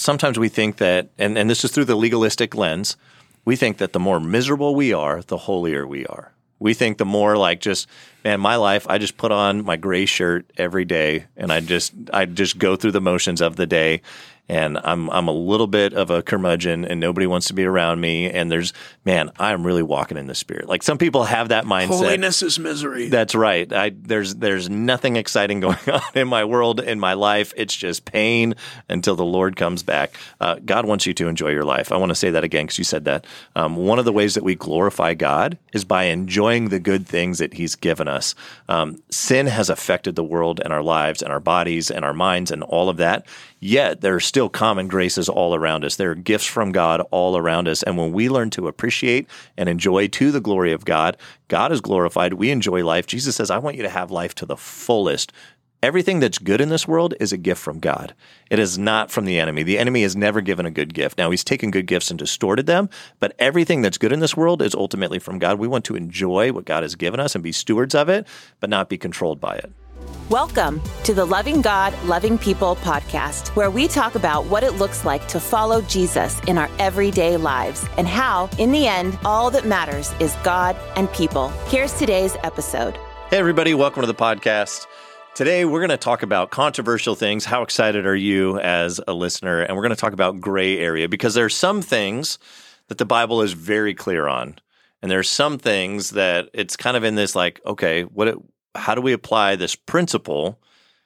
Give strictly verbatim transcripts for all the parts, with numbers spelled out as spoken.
sometimes we think that, and, and this is through the legalistic lens, we think that the more miserable we are, the holier we are. We think the more like just, man, my life, I just put on my gray shirt every day and I just I just go through the motions of the day. And I'm I'm a little bit of a curmudgeon, and nobody wants to be around me. And there's, man, I'm really walking in the Spirit. Like some people have that mindset. Holiness is misery. That's right. I, there's there's nothing exciting going on in my world, in my life. It's just pain until the Lord comes back. Uh, God wants you to enjoy your life. I want to say that again because you said that. Um, one of the ways that we glorify God is by enjoying the good things that He's given us. Um, sin has affected the world and our lives and our bodies and our minds and all of that. Yet there are still common graces all around us. There are gifts from God all around us. And when we learn to appreciate and enjoy to the glory of God, God is glorified. We enjoy life. Jesus says, I want you to have life to the fullest. Everything that's good in this world is a gift from God. It is not from the enemy. The enemy has never given a good gift. Now, he's taken good gifts and distorted them, but everything that's good in this world is ultimately from God. We want to enjoy what God has given us and be stewards of it, but not be controlled by it. Welcome to the Loving God, Loving People podcast, where we talk about what it looks like to follow Jesus in our everyday lives and how, in the end, all that matters is God and people. Here's today's episode. Hey, everybody. Welcome to the podcast. Today, we're going to talk about controversial things. How excited are you as a listener? And we're going to talk about gray area because there are some things that the Bible is very clear on. And there are some things that it's kind of in this like, okay, what it how do we apply this principle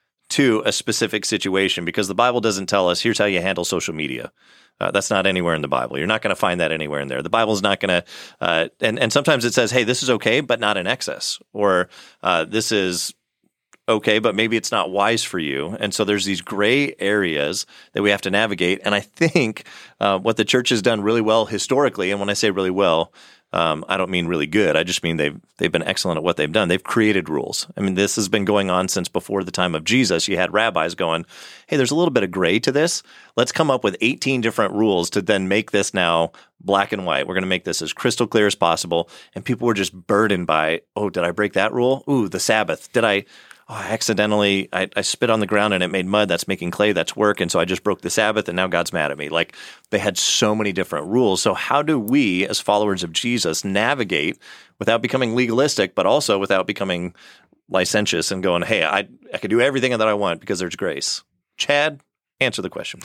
to a specific situation? Because the Bible doesn't tell us, here's how you handle social media. Uh, that's not anywhere in the Bible. You're not going to find that anywhere in there. The Bible's not going to, uh, and, and sometimes it says, hey, this is okay, but not in excess. Or uh, this is okay, but maybe it's not wise for you. And so there's these gray areas that we have to navigate. And I think uh, what the church has done really well historically, and when I say really well, Um, I don't mean really good. I just mean they've they've been excellent at what they've done. They've created rules. I mean, this has been going on since before the time of Jesus. You had rabbis going, hey, there's a little bit of gray to this. Let's come up with eighteen different rules to then make this now black and white. We're going to make this as crystal clear as possible. And people were just burdened by, oh, did I break that rule? Ooh, the Sabbath. Did I... Oh, I accidentally, I, I spit on the ground and it made mud. That's making clay. That's work. And so I just broke the Sabbath and now God's mad at me. Like they had so many different rules. So how do we as followers of Jesus navigate without becoming legalistic, but also without becoming licentious and going, hey, I, I can do everything that I want because there's grace? Chad, answer the question.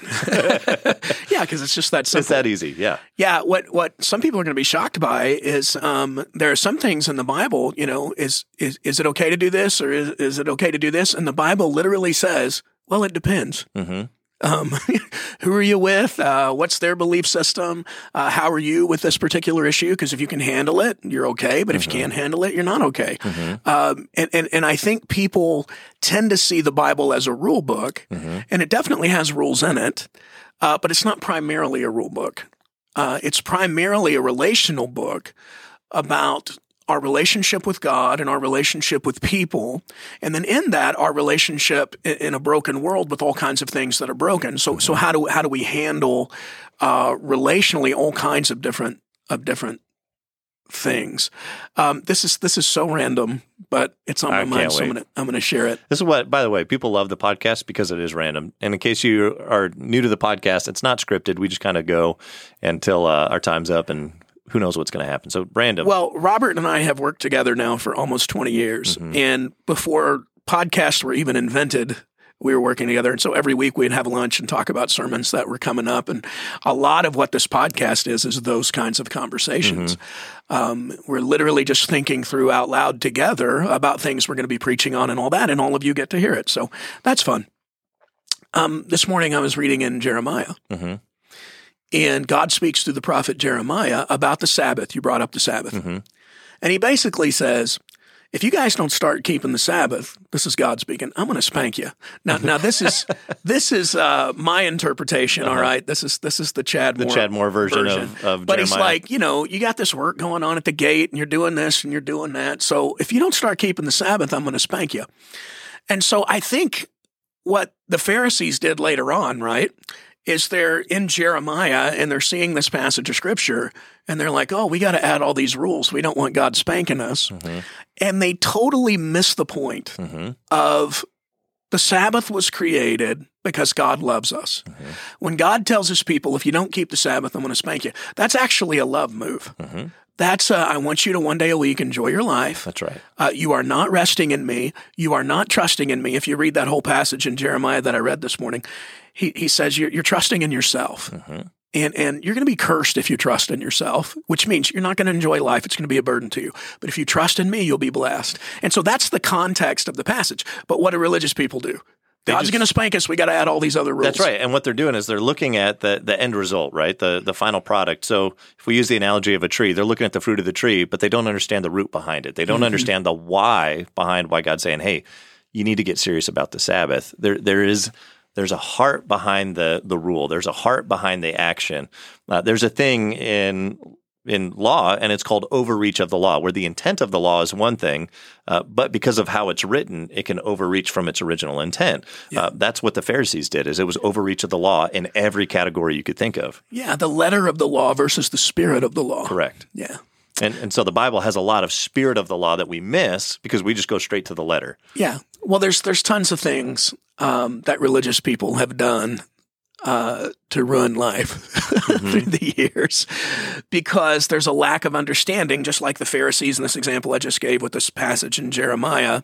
Yeah, because it's just that simple. It's that easy, yeah. Yeah, what what some people are going to be shocked by is um, there are some things in the Bible, you know, is is is it okay to do this or is, is it okay to do this? And the Bible literally says, well, it depends. Mm-hmm. Um, who are you with? Uh, what's their belief system? Uh, how are you with this particular issue? Because if you can handle it, you're okay. But if mm-hmm. you can't handle it, you're not okay. Mm-hmm. Um, and, and, and I think people tend to see the Bible as a rule book, mm-hmm. and it definitely has rules in it, uh, but it's not primarily a rule book. Uh, it's primarily a relational book about our relationship with God and our relationship with people. And then in that, our relationship in a broken world with all kinds of things that are broken. So, so how do, how do we handle, uh, relationally all kinds of different, of different things? Um, this is, this is so random, but it's on my I mind. So I'm going to, I'm going to share it. This is what, by the way, people love the podcast because it is random. And in case you are new to the podcast, it's not scripted. We just kind of go until uh, our time's up and who knows what's going to happen. So random. Well, Robert and I have worked together now for almost twenty years. Mm-hmm. And before podcasts were even invented, we were working together. And so every week we'd have lunch and talk about sermons that were coming up. And a lot of what this podcast is, is those kinds of conversations. Mm-hmm. Um, we're literally just thinking through out loud together about things we're going to be preaching on and all that. And all of you get to hear it. So that's fun. Um, this morning I was reading in Jeremiah. Mm-hmm. And God speaks through the prophet Jeremiah about the Sabbath. You brought up the Sabbath. Mm-hmm. And he basically says, if you guys don't start keeping the Sabbath, this is God speaking, I'm going to spank you. Now, now this is this is uh, my interpretation, uh-huh. all right? This is this is the Chad the Moore, Chad Moore version, version. Of, of but Jeremiah. He's like, you know, you got this work going on at the gate, and you're doing this, and you're doing that. So if you don't start keeping the Sabbath, I'm going to spank you. And so I think what the Pharisees did later on, right, is they're in Jeremiah and they're seeing this passage of Scripture and they're like, oh, we got to add all these rules. We don't want God spanking us. Mm-hmm. And they totally miss the point mm-hmm. of the Sabbath was created because God loves us. Mm-hmm. When God tells his people, if you don't keep the Sabbath, I'm going to spank you, that's actually a love move. Mm-hmm. That's, uh, I want you to one day a week enjoy your life. That's right. Uh, you are not resting in me. You are not trusting in me. If you read that whole passage in Jeremiah that I read this morning, he, he says you're, you're trusting in yourself. Mm-hmm. And and you're going to be cursed if you trust in yourself, which means you're not going to enjoy life. It's going to be a burden to you. But if you trust in me, you'll be blessed. And so that's the context of the passage. But what do religious people do? They God's going to spank us. We got to add all these other rules. That's right. And what they're doing is they're looking at the, the end result, right? The the final product. So if we use the analogy of a tree, they're looking at the fruit of the tree, but they don't understand the root behind it. They don't mm-hmm. understand the why behind why God's saying, hey, you need to get serious about the Sabbath. There There is... There's a heart behind the the rule. There's a heart behind the action. Uh, there's a thing in in law, and it's called overreach of the law, where the intent of the law is one thing, uh, but because of how it's written, it can overreach from its original intent. Yeah. Uh, that's what the Pharisees did, is it was overreach of the law in every category you could think of. Yeah, the letter of the law versus the spirit of the law. Correct. Yeah. And and so the Bible has a lot of spirit of the law that we miss because we just go straight to the letter. Yeah. Well, there's there's tons of things um, that religious people have done uh, to ruin life mm-hmm. through the years because there's a lack of understanding, just like the Pharisees in this example I just gave with this passage in Jeremiah.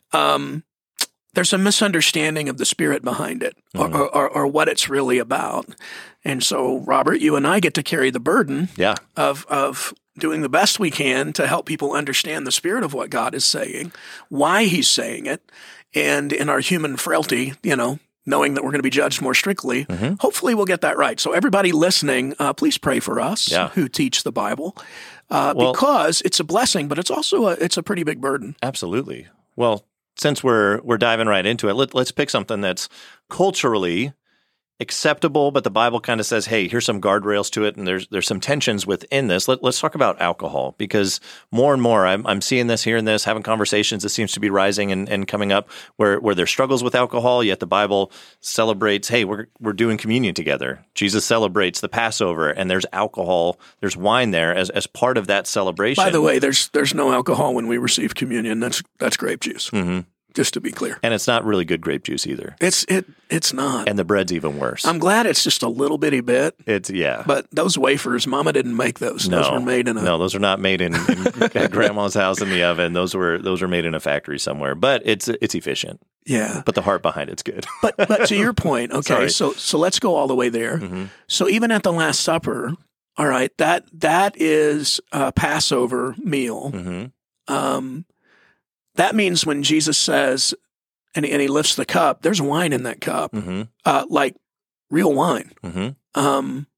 Um, there's a misunderstanding of the spirit behind it mm-hmm. or, or, or what it's really about. And so, Robert, you and I get to carry the burden yeah. of of doing the best we can to help people understand the spirit of what God is saying, why he's saying it, and in our human frailty, you know, knowing that we're going to be judged more strictly, mm-hmm. hopefully we'll get that right. So everybody listening, uh, please pray for us yeah. who teach the Bible uh, well, because it's a blessing, but it's also a, it's a pretty big burden. Absolutely. Well, since we're we're diving right into it, let, let's pick something that's culturally acceptable, but the Bible kind of says, hey, here's some guardrails to it, and there's there's some tensions within this. Let, let's talk about alcohol, because more and more I'm, I'm seeing this, hearing this, having conversations that seems to be rising and, and coming up where, where there's struggles with alcohol, yet the Bible celebrates, hey, we're we're doing communion together. Jesus celebrates the Passover, and there's alcohol, there's wine there as, as part of that celebration. By the way, there's there's no alcohol when we receive communion. That's that's grape juice. Mm-hmm. Just to be clear. And it's not really good grape juice either. It's it it's not. And the bread's even worse. I'm glad it's just a little bitty bit. It's yeah. But those wafers, Mama didn't make those. No, those were made in a No, those are not made in, in at Grandma's house in the oven. Those were those were made in a factory somewhere. But it's it's efficient. Yeah. But the heart behind it's good. but but to your point, okay, Sorry. so so let's go all the way there. Mm-hmm. So even at the Last Supper, all right, that that is a Passover meal. Mm-hmm. Um, that means when Jesus says, And he, and he lifts the cup, there's wine in that cup, mm-hmm. uh, like real wine. Mm-hmm. Um,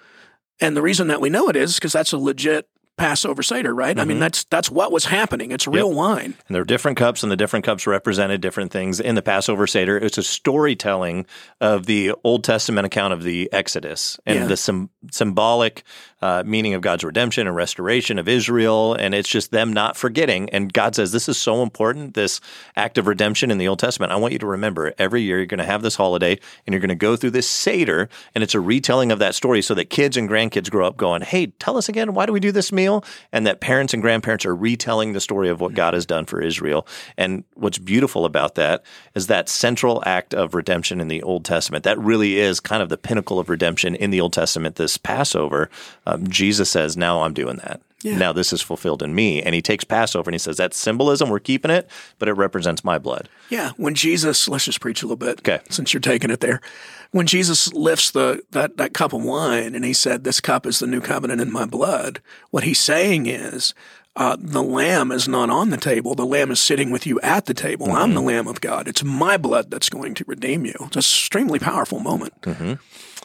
and the reason that we know it is because that's a legit Passover Seder, right? Mm-hmm. I mean, that's that's what was happening. It's real yep. wine. And there are different cups, and the different cups represented different things in the Passover Seder. It's a storytelling of the Old Testament account of the Exodus and yeah. the sim- symbolic uh, meaning of God's redemption and restoration of Israel, and it's just them not forgetting. And God says, this is so important, this act of redemption in the Old Testament. I want you to remember every year you're going to have this holiday, and you're going to go through this Seder, and it's a retelling of that story so that kids and grandkids grow up going, hey, tell us again, why do we do this meal? And that parents and grandparents are retelling the story of what God has done for Israel. And what's beautiful about that is that central act of redemption in the Old Testament. That really is kind of the pinnacle of redemption in the Old Testament, this Passover. Um, Jesus says, now I'm doing that. Yeah. Now this is fulfilled in me. And he takes Passover and he says, that's symbolism, we're keeping it, but it represents my blood. Yeah. When Jesus, let's just preach a little bit, okay, since you're taking it there. When Jesus lifts the that, that cup of wine and he said, this cup is the new covenant in my blood, what he's saying is, uh, the lamb is not on the table. The lamb is sitting with you at the table. Mm-hmm. I'm the Lamb of God. It's my blood that's going to redeem you. It's an extremely powerful moment. Mm-hmm.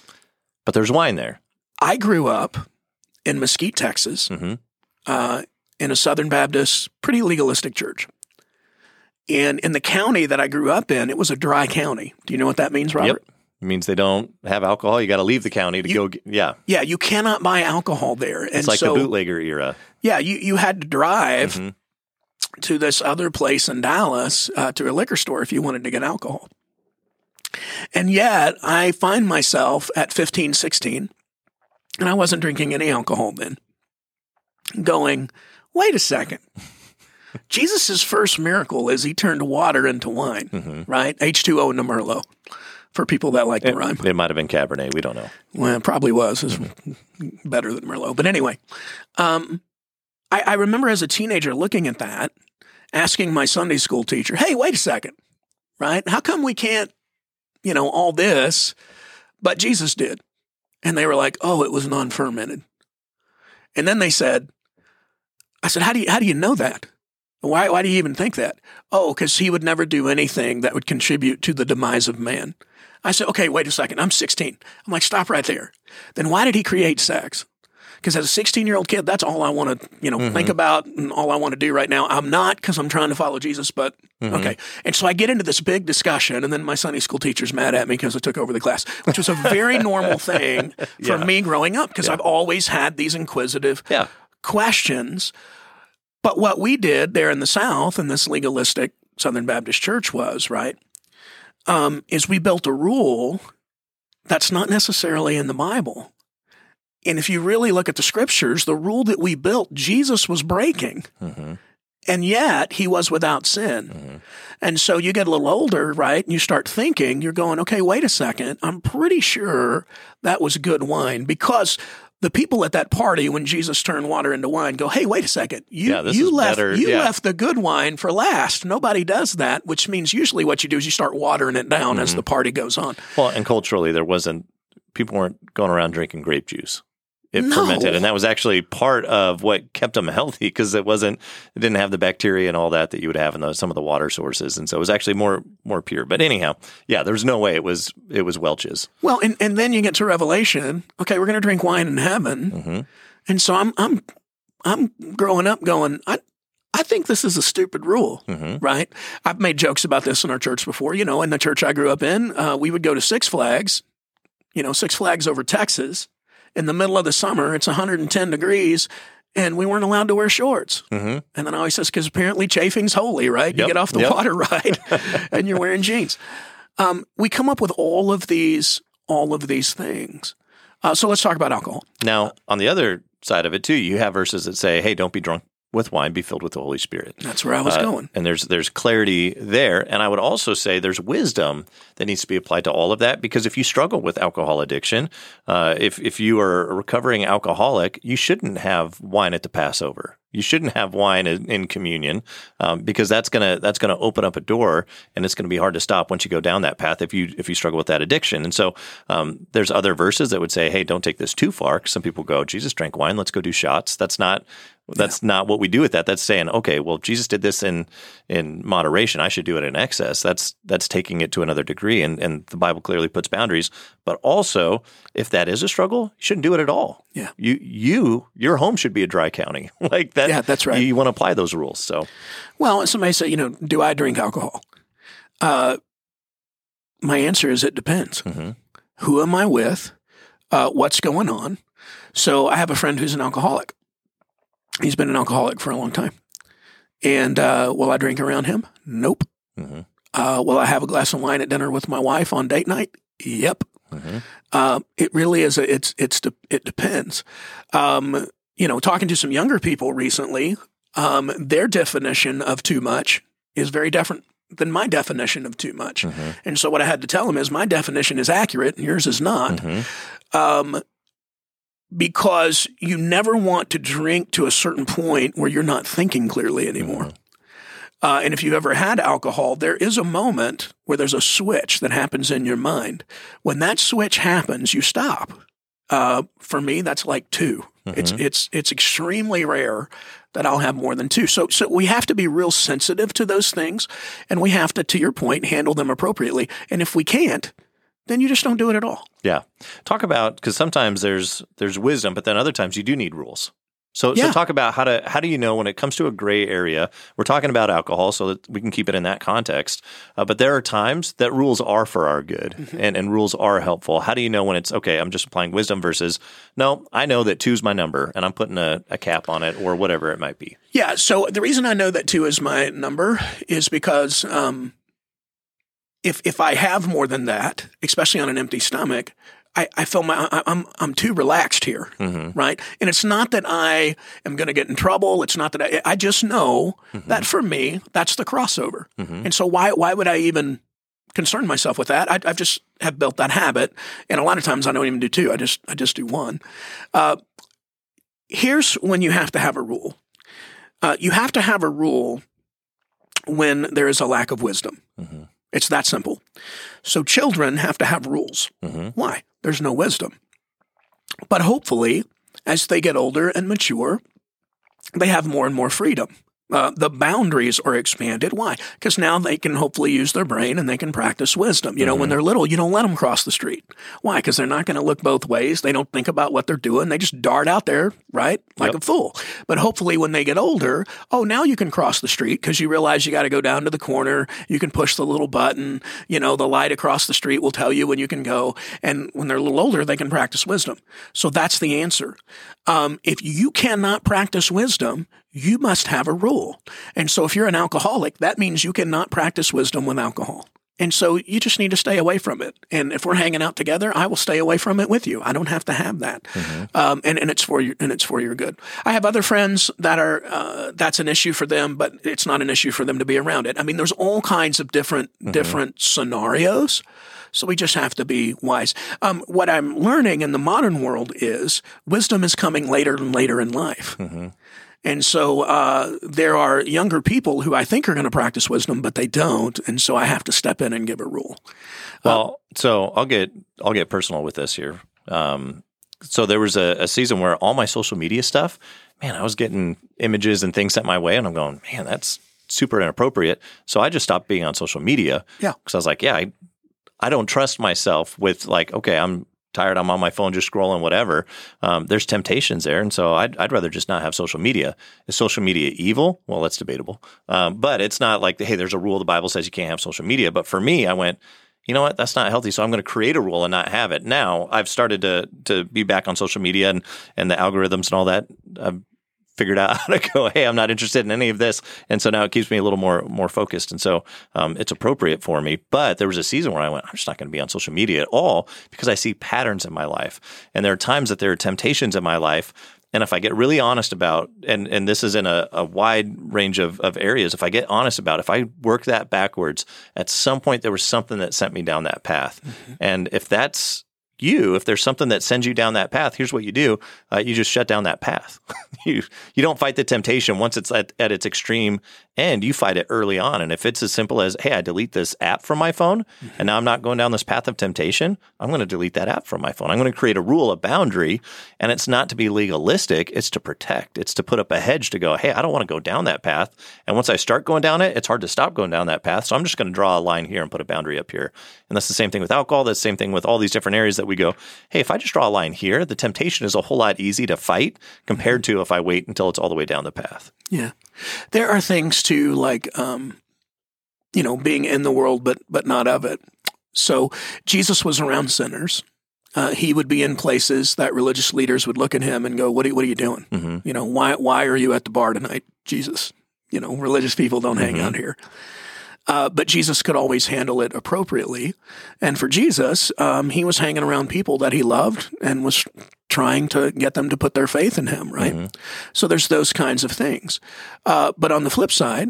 But there's wine there. I grew up in Mesquite, Texas, mm-hmm. uh, in a Southern Baptist, pretty legalistic church. And in the county that I grew up in, it was a dry county. Do you know what that means, Robert? Yep. It means they don't have alcohol. You got to leave the county to you, go. Get, yeah. Yeah. You cannot buy alcohol there. And it's like so, the bootlegger era. Yeah. You, you had to drive mm-hmm. to this other place in Dallas uh, to a liquor store if you wanted to get alcohol. And yet I find myself at fifteen, sixteen, and I wasn't drinking any alcohol then, going, wait a second. Jesus' first miracle is he turned water into wine, mm-hmm. right? H two O into Merlot. for people that like it, the rhyme. It might have been Cabernet. We don't know. Well, it probably was. It's better than Merlot. But anyway, um, I, I remember as a teenager looking at that, asking my Sunday school teacher, hey, wait a second, right? How come we can't, you know, all this, but Jesus did? And they were like, oh, it was non-fermented. And then they said, I said, how do you, how do you know that? Why, why do you even think that? Oh, because he would never do anything that would contribute to the demise of man. I said, okay, wait a second. I'm sixteen. I'm like, stop right there. Then why did he create sex? Because as a sixteen-year-old kid, that's all I want to, you know, mm-hmm. think about and all I want to do right now. I'm not because I'm trying to follow Jesus, but mm-hmm. okay. And so I get into this big discussion, and then my Sunday school teacher's mad at me because I took over the class, which was a very normal thing for yeah. me growing up because yeah. I've always had these inquisitive yeah. questions. But what we did there in the South in this legalistic Southern Baptist church was, right, um, is we built a rule that's not necessarily in the Bible. And if you really look at the scriptures, the rule that we built, Jesus was breaking. Mm-hmm. And yet he was without sin. Mm-hmm. And so you get a little older, right? And you start thinking, you're going, okay, wait a second. I'm pretty sure that was good wine because the people at that party, when Jesus turned water into wine, go, hey, wait a second. You, yeah, this you is left better. you yeah. left the good wine for last. Nobody does that, which means usually what you do is you start watering it down mm-hmm. as the party goes on. Well, and culturally, there wasn't, people weren't going around drinking grape juice. It no. fermented, and that was actually part of what kept them healthy because it wasn't, it didn't have the bacteria and all that that you would have in those, some of the water sources, and so it was actually more more pure. But anyhow, yeah, there's no way it was it was Welch's. Well, and, and then you get to Revelation. Okay, we're going to drink wine in heaven, mm-hmm. and so I'm I'm I'm growing up going, I I think this is a stupid rule, mm-hmm. right? I've made jokes about this in our church before. You know, in the church I grew up in, uh, we would go to Six Flags, you know, Six Flags over Texas. In the middle of the summer, it's one hundred ten degrees, and we weren't allowed to wear shorts. Mm-hmm. And then I always says, because apparently chafing's holy, right? You yep. get off the yep. water ride, and you're wearing jeans. Um, we come up with all of these, all of these things. Uh, so let's talk about alcohol. Now, on the other side of it too, you have verses that say, "Hey, don't be drunk with wine, be filled with the Holy Spirit." That's where I was uh, going. And there's there's clarity there. And I would also say there's wisdom that needs to be applied to all of that, because if you struggle with alcohol addiction, uh, if if you are a recovering alcoholic, you shouldn't have wine at the Passover. You shouldn't have wine in, in communion um, because that's gonna that's gonna open up a door, and it's gonna be hard to stop once you go down that path if you if you struggle with that addiction. And so um, there's other verses that would say, "Hey, don't take this too far." Some people go, "Jesus drank wine, let's go do shots." That's not that's yeah. not what we do with that. That's saying, okay, well, Jesus did this in in moderation. I should do it in excess. That's that's taking it to another degree, and and the Bible clearly puts boundaries. But also, if that is a struggle, you shouldn't do it at all. Yeah, you you your home should be a dry county like that. Yeah, that's right. You, you want to apply those rules. So, well, somebody say, you know, do I drink alcohol? Uh, my answer is it depends. Mm-hmm. Who am I with? Uh, what's going on? So I have a friend who's an alcoholic. He's been an alcoholic for a long time. And uh, will I drink around him? Nope. Mm-hmm. Uh, will I have a glass of wine at dinner with my wife on date night? Yep. Mm-hmm. Uh, it really is. A, it's it's it depends. Um, you know, talking to some younger people recently, um, their definition of too much is very different than my definition of too much. Mm-hmm. And so what I had to tell them is my definition is accurate and yours is not. Mm-hmm. Um, because you never want to drink to a certain point where you're not thinking clearly anymore. Mm-hmm. Uh, and if you've ever had alcohol, there is a moment where there's a switch that happens in your mind. When that switch happens, you stop. Uh, for me, that's like two. Mm-hmm. It's it's it's extremely rare that I'll have more than two. So so we have to be real sensitive to those things, and we have to, to your point, handle them appropriately. And if we can't, then you just don't do it at all. Yeah. Talk about, because sometimes there's there's wisdom, but then other times you do need rules. So, yeah. so talk about how to how do you know when it comes to a gray area? We're talking about alcohol, so that we can keep it in that context. Uh, but there are times that rules are for our good, mm-hmm. and, and rules are helpful. How do you know when it's okay? I'm just applying wisdom versus no. I know that two's my number, and I'm putting a, a cap on it, or whatever it might be. Yeah. So the reason I know that two is my number is because um, if if I have more than that, especially on an empty stomach, I, I feel my I, I'm I'm too relaxed here, mm-hmm. right? And it's not that I am going to get in trouble. It's not that I I just know mm-hmm. that for me that's the crossover. Mm-hmm. And so why why would I even concern myself with that. I, I've just have built that habit, and a lot of times I don't even do two. I just I just do one. Uh, here's when you have to have a rule. Uh, you have to have a rule when there is a lack of wisdom. Mm-hmm. It's that simple. So children have to have rules. Mm-hmm. Why? There's no wisdom. But hopefully, as they get older and mature, they have more and more freedom. Uh, the boundaries are expanded. Why? Because now they can hopefully use their brain and they can practice wisdom. You know, mm-hmm. when they're little, you don't let them cross the street. Why? Because they're not going to look both ways. They don't think about what they're doing. They just dart out there, right? Like yep. a fool. But hopefully when they get older, oh, now you can cross the street because you realize you got to go down to the corner. You can push the little button. You know, the light across the street will tell you when you can go. And when they're a little older, they can practice wisdom. So that's the answer. Um, if you cannot practice wisdom, you must have a rule. And so if you're an alcoholic, that means you cannot practice wisdom with alcohol. And so you just need to stay away from it. And if we're hanging out together, I will stay away from it with you. I don't have to have that. Mm-hmm. Um, and, and it's for your, and it's for your good. I have other friends that are, uh, that's an issue for them, but it's not an issue for them to be around it. I mean, there's all kinds of different, mm-hmm. different scenarios. So we just have to be wise. Um, what I'm learning in the modern world is wisdom is coming later and later in life. Mm-hmm. And so uh, there are younger people who I think are going to practice wisdom, but they don't. And so I have to step in and give a rule. Well, uh, so I'll get I'll get personal with this here. Um, so there was a, a season where all my social media stuff, man, I was getting images and things sent my way, and I'm going, man, that's super inappropriate. So I just stopped being on social media. Yeah, because I was like, yeah, I, I don't trust myself with like, okay, I'm tired, I'm on my phone just scrolling, whatever. Um, there's temptations there. And so I'd, I'd rather just not have social media. Is social media evil? Well, that's debatable. Um, but it's not like, hey, there's a rule the Bible says you can't have social media. But for me, I went, you know what, that's not healthy. So I'm going to create a rule and not have it. Now I've started to to be back on social media and, and the algorithms and all that. I've figured out how to go, hey, I'm not interested in any of this. And so now it keeps me a little more more focused. And so um, it's appropriate for me. But there was a season where I went, I'm just not going to be on social media at all because I see patterns in my life. And there are times that there are temptations in my life. And if I get really honest about, and, and this is in a, a wide range of, of areas, if I get honest about, if I work that backwards, at some point there was something that sent me down that path. Mm-hmm. And if that's you, if there's something that sends you down that path, here's what you do. Uh, you just shut down that path. you you don't fight the temptation once it's at, at its extreme end. You fight it early on. And if it's as simple as, hey, I delete this app from my phone, mm-hmm. and now I'm not going down this path of temptation, I'm going to delete that app from my phone. I'm going to create a rule, a boundary, and it's not to be legalistic. It's to protect. It's to put up a hedge to go, hey, I don't want to go down that path. And once I start going down it, it's hard to stop going down that path. So I'm just going to draw a line here and put a boundary up here. And that's the same thing with alcohol. That's the same thing with all these different areas that we go, hey, if I just draw a line here, the temptation is a whole lot easy to fight compared to if I wait until it's all the way down the path. Yeah. There are things too, like, um, you know, being in the world, but but not of it. So Jesus was around sinners. Uh, he would be in places that religious leaders would look at him and go, what are, what are you doing? Mm-hmm. You know, why why are you at the bar tonight, Jesus? You know, religious people don't mm-hmm. hang out here. Uh, but Jesus could always handle it appropriately. And for Jesus, um, he was hanging around people that he loved and was trying to get them to put their faith in him, right? Mm-hmm. So there's those kinds of things. Uh, but on the flip side,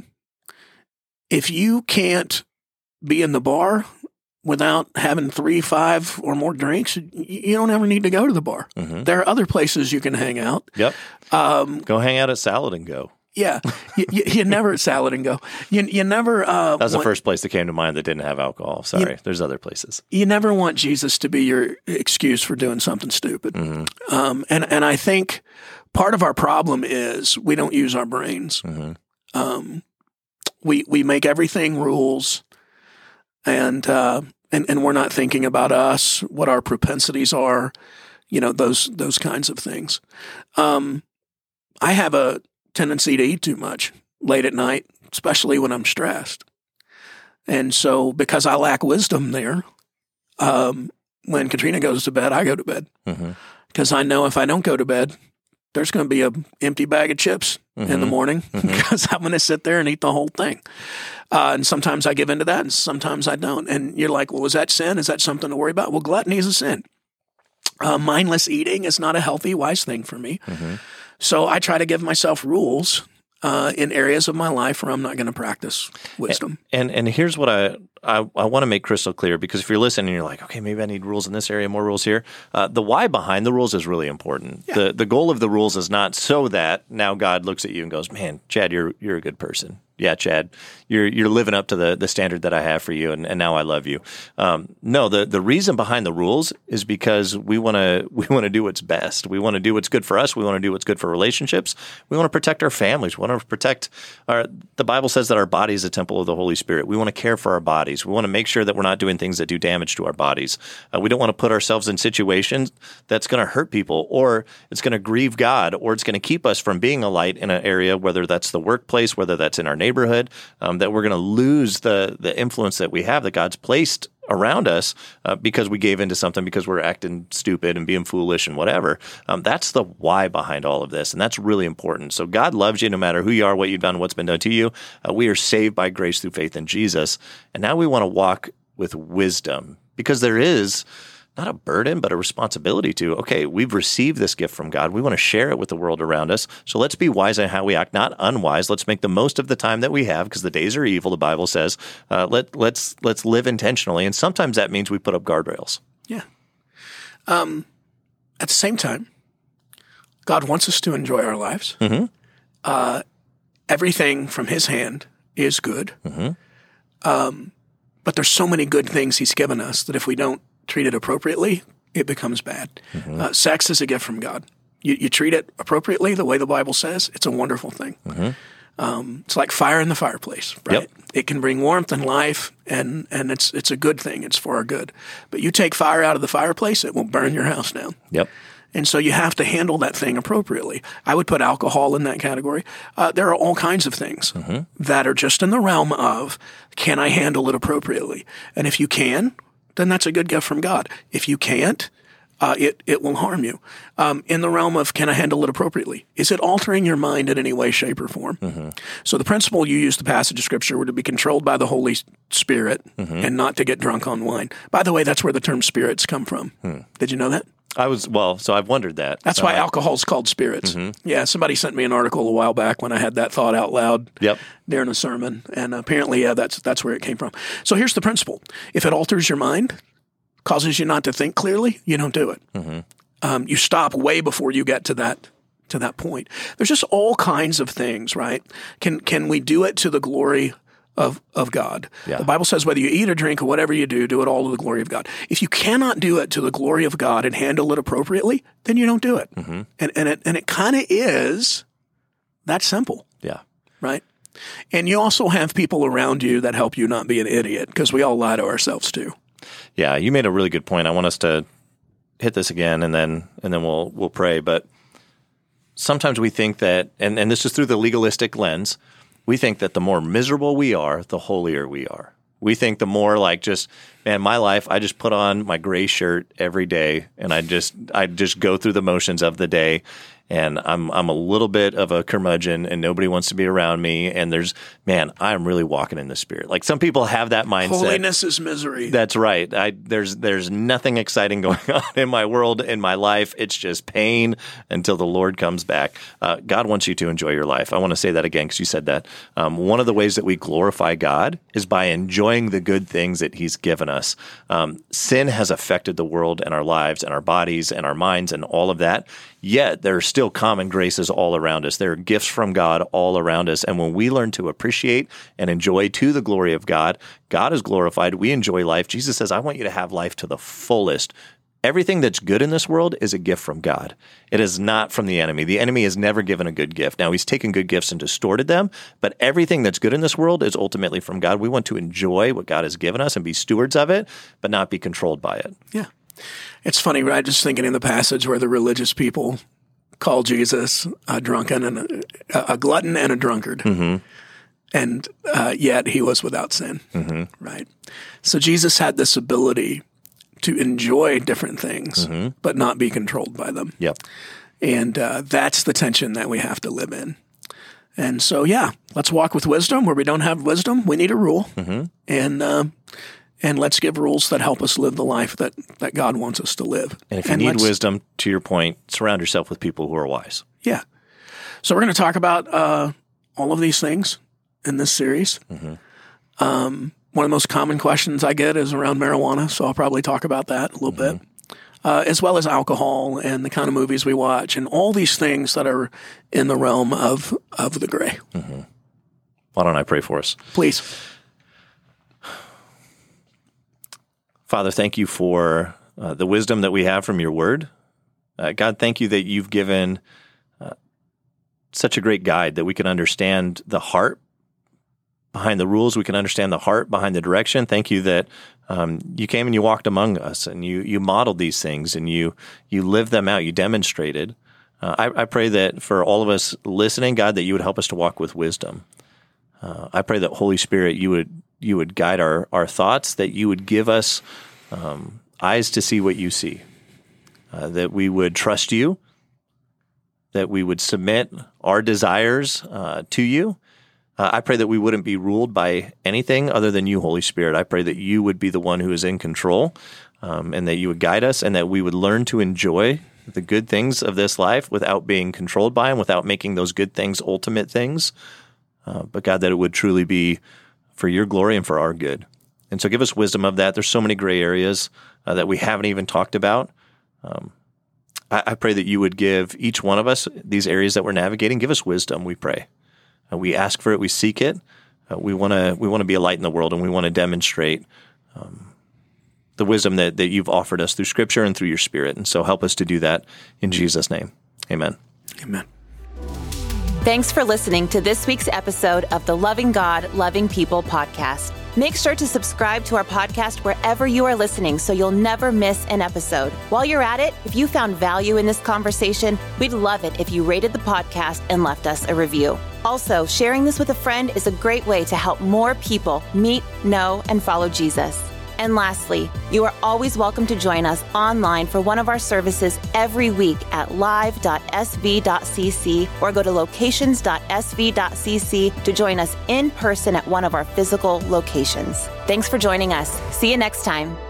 if you can't be in the bar without having three, five, or more drinks, you don't ever need to go to the bar. Mm-hmm. There are other places you can hang out. Yep. Um, go hang out at Salad and Go. Yeah, you, you, you never Salad and Go. You you never. Uh, that was want, the first place that came to mind that didn't have alcohol. Sorry, you, there's other places. You never want Jesus to be your excuse for doing something stupid. Mm-hmm. Um, and and I think part of our problem is we don't use our brains. Mm-hmm. Um, we we make everything rules, and uh, and and we're not thinking about us, what our propensities are, you know, those those kinds of things. Um, I have a tendency to eat too much late at night, especially when I'm stressed. And so because I lack wisdom there, um, when Katrina goes to bed, I go to bed. Because mm-hmm. I know if I don't go to bed, there's going to be an empty bag of chips mm-hmm. in the morning because mm-hmm. I'm going to sit there and eat the whole thing. Uh, and sometimes I give into that and sometimes I don't. And you're like, well, is that sin? Is that something to worry about? Well, gluttony is a sin. Uh, mindless eating is not a healthy, wise thing for me. Mm-hmm. So I try to give myself rules uh, in areas of my life where I'm not going to practice wisdom. And, and and here's what I I, I want to make crystal clear, because if you're listening and you're like, okay, maybe I need rules in this area, more rules here. Uh, the why behind the rules is really important. Yeah. The the goal of the rules is not so that now God looks at you and goes, man, Chad, you're you're a good person. Yeah, Chad, you're you're living up to the, the standard that I have for you, and, and now I love you. Um, no, the, the reason behind the rules is because we want to we want to do what's best. We want to do what's good for us. We want to do what's good for relationships. We want to protect our families. We want to protect our. The Bible says that our body is a temple of the Holy Spirit. We want to care for our bodies. We want to make sure that we're not doing things that do damage to our bodies. Uh, we don't want to put ourselves in situations that's going to hurt people, or it's going to grieve God, or it's going to keep us from being a light in an area, whether that's the workplace, whether that's in our neighborhood. neighborhood, um, that we're going to lose the the influence that we have, that God's placed around us uh, because we gave into something, because we're acting stupid and being foolish and whatever. Um, that's the why behind all of this, and that's really important. So God loves you no matter who you are, what you've done, what's been done to you. Uh, we are saved by grace through faith in Jesus, and now we want to walk with wisdom, because there is not a burden, but a responsibility to, okay, we've received this gift from God. We want to share it with the world around us. So let's be wise in how we act, not unwise. Let's make the most of the time that we have, because the days are evil, the Bible says. Uh, let, let's let's live intentionally. And sometimes that means we put up guardrails. Yeah. Um, at the same time, God wants us to enjoy our lives. Mm-hmm. Uh, everything from his hand is good. Mm-hmm. Um, but there's so many good things he's given us that if we don't treat it appropriately, it becomes bad. Mm-hmm. Uh, sex is a gift from God. You, you treat it appropriately, the way the Bible says, it's a wonderful thing. Mm-hmm. Um, it's like fire in the fireplace, right? Yep. It can bring warmth and life, and, and it's it's a good thing. It's for our good. But you take fire out of the fireplace, it will burn your house down. Yep. And so you have to handle that thing appropriately. I would put alcohol in that category. Uh, there are all kinds of things mm-hmm. that are just in the realm of, can I handle it appropriately? And if you can, then that's a good gift from God. If you can't, uh, it, it will harm you. Um, in the realm of, can I handle it appropriately? Is it altering your mind in any way, shape, or form? Mm-hmm. So the principle you used the passage of Scripture were to be controlled by the Holy Spirit mm-hmm. and not to get drunk on wine. By the way, that's where the term spirits come from. Hmm. Did you know that? I was, well, so I've wondered that. That's uh, why alcohol is called spirits. Mm-hmm. Yeah, somebody sent me an article a while back when I had that thought out loud yep. during a sermon, and apparently, yeah, that's that's where it came from. So here's the principle. If it alters your mind, causes you not to think clearly, you don't do it. Mm-hmm. Um, you stop way before you get to that to that point. There's just all kinds of things, right? Can can we do it to the glory of of God? Yeah. The Bible says whether you eat or drink or whatever you do, do it all to the glory of God. If you cannot do it to the glory of God and handle it appropriately, then you don't do it. Mm-hmm. And and it and it kind of is that simple. Yeah. Right? And you also have people around you that help you not be an idiot, because we all lie to ourselves too. Yeah, you made a really good point. I want us to hit this again, and then and then we'll we'll pray. But sometimes we think that, and, and this is through the legalistic lens, we think that the more miserable we are, the holier we are. We think the more like just, man, my life, I just put on my gray shirt every day, and I just I just go through the motions of the day. And I'm I'm a little bit of a curmudgeon, and nobody wants to be around me. And there's, man, I'm really walking in the Spirit. Like, some people have that mindset. Holiness is misery. That's right. I there's there's nothing exciting going on in my world, in my life. It's just pain until the Lord comes back. Uh, God wants you to enjoy your life. I want to say that again, because you said that. Um, one of the ways that we glorify God is by enjoying the good things that He's given us. Um, sin has affected the world and our lives and our bodies and our minds and all of that. Yet there are still common graces all around us. There are gifts from God all around us. And when we learn to appreciate and enjoy to the glory of God, God is glorified. We enjoy life. Jesus says, I want you to have life to the fullest. Everything that's good in this world is a gift from God. It is not from the enemy. The enemy has never given a good gift. Now, he's taken good gifts and distorted them, but everything that's good in this world is ultimately from God. We want to enjoy what God has given us and be stewards of it, but not be controlled by it. Yeah. It's funny, right? Just thinking in the passage where the religious people call Jesus a drunken and a, a glutton and a drunkard. Mm-hmm. And uh, yet he was without sin, mm-hmm. right? So Jesus had this ability to enjoy different things, mm-hmm. but not be controlled by them. Yep. And uh, that's the tension that we have to live in. And so, yeah, let's walk with wisdom. Where we don't have wisdom, we need a rule. Mm-hmm. And uh, and let's give rules that help us live the life that, that God wants us to live. And if you and need wisdom, to your point, surround yourself with people who are wise. Yeah. So we're going to talk about uh, all of these things in this series. Mm-hmm. Um, one of the most common questions I get is around marijuana, so I'll probably talk about that a little mm-hmm. bit. Uh, as well as alcohol and the kind of movies we watch and all these things that are in the realm of, of the gray. Mm-hmm. Why don't I pray for us? Please. Father, thank you for uh, the wisdom that we have from your word. Uh, God, thank you that you've given uh, such a great guide that we can understand the heart behind the rules. We can understand the heart behind the direction. Thank you that um, you came and you walked among us and you you modeled these things and you you lived them out. You demonstrated. Uh, I, I pray that for all of us listening, God, that you would help us to walk with wisdom. Uh, I pray that Holy Spirit, you would you would guide our our thoughts, that you would give us um, eyes to see what you see, uh, that we would trust you, that we would submit our desires uh, to you. Uh, I pray that we wouldn't be ruled by anything other than you, Holy Spirit. I pray that you would be the one who is in control, um, and that you would guide us, and that we would learn to enjoy the good things of this life without being controlled by them, without making those good things ultimate things. Uh, but God, that it would truly be for your glory and for our good. And so give us wisdom of that. There's so many gray areas uh, that we haven't even talked about. Um, I, I pray that you would give each one of us these areas that we're navigating. Give us wisdom, we pray. Uh, we ask for it. We seek it. Uh, we want to we want to be a light in the world, and we want to demonstrate um, the wisdom that, that you've offered us through Scripture and through your Spirit. And so help us to do that in Jesus' name. Amen. Amen. Thanks for listening to this week's episode of the Loving God, Loving People podcast. Make sure to subscribe to our podcast wherever you are listening so you'll never miss an episode. While you're at it, if you found value in this conversation, we'd love it if you rated the podcast and left us a review. Also, sharing this with a friend is a great way to help more people meet, know, and follow Jesus. And lastly, you are always welcome to join us online for one of our services every week at live dot s v dot c c or go to locations dot s v dot c c to join us in person at one of our physical locations. Thanks for joining us. See you next time.